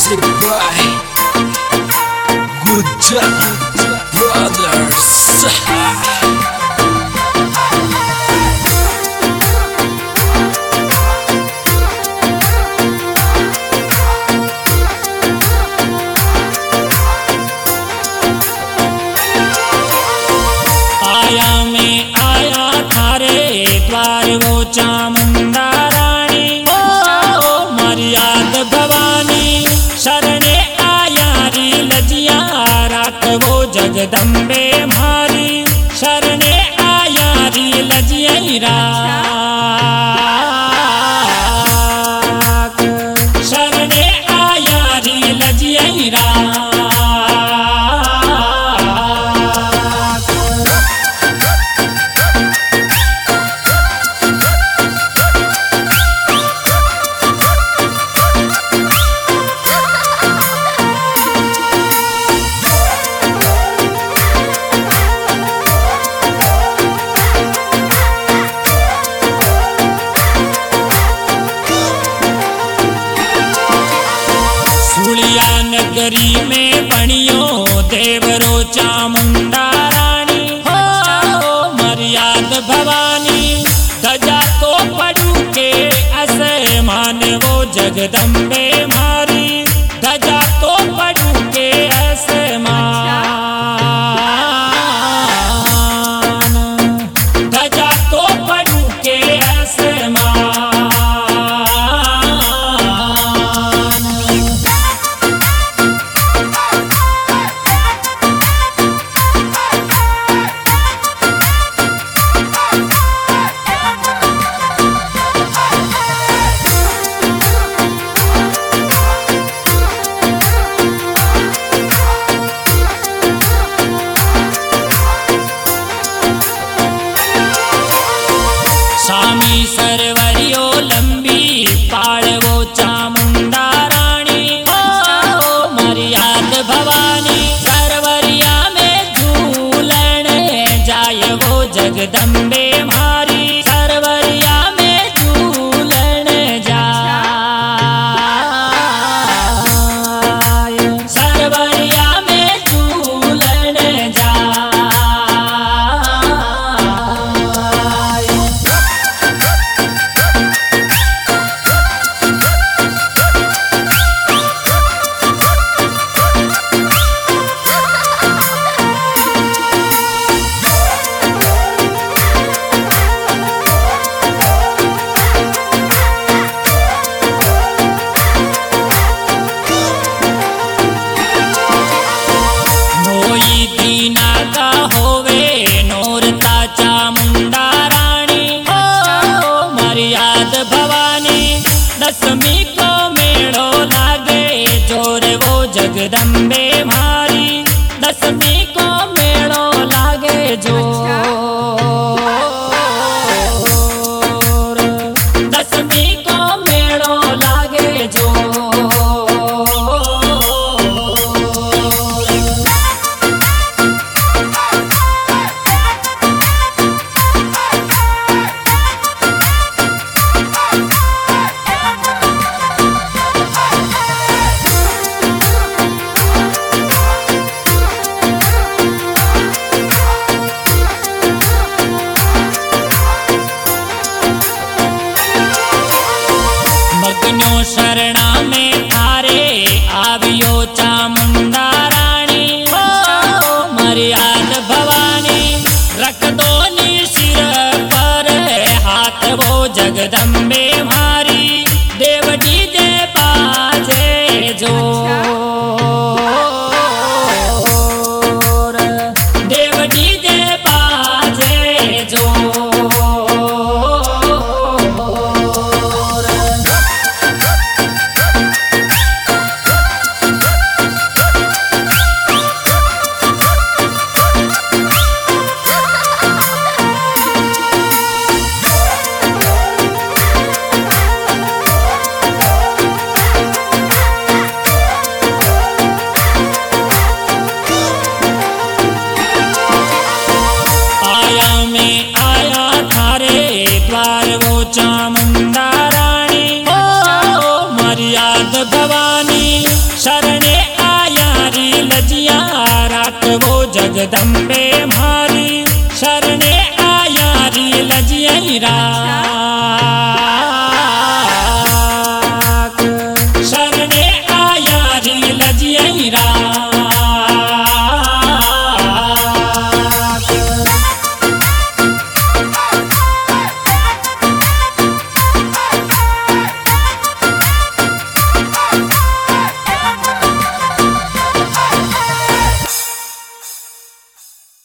Music by Good Brothers. आया में आया थारे द्वार वो चामुंडा रानी ओ मर्याद भवानी शरणे आया री लजिया राख वो जगदम्बे मारी शरणे आया री लजिया राख शरणे आया री लजिया नगरी में बनियो देवरो चामुंडा रानी हो मर्याद भवानी गजा तो पड़ू के असमान वो जगदम्बे मारी गजा तो पड़ू के असमान गजा तो पड़ू के असमान स्वामी सरवरियो लंबी पाड़ वो चामुंडा रानी ओ मर्याद भवानी सरवरिया में झूलन जाय वो जगदम्बे मारी सरवरिया में झूलन जाय सरवरिया में झूलन जाय दीना का होवे नोरता चामुंडा रानी हो मर्याद भवानी दसवीं को मेड़ो लागे जोर वो जगदम्बे मारी दसवीं को मेड़ो लागे जोर दसवीं को मेड़ो लागे जोर जगदम्बे मारी शरणे आयारी लजियरा।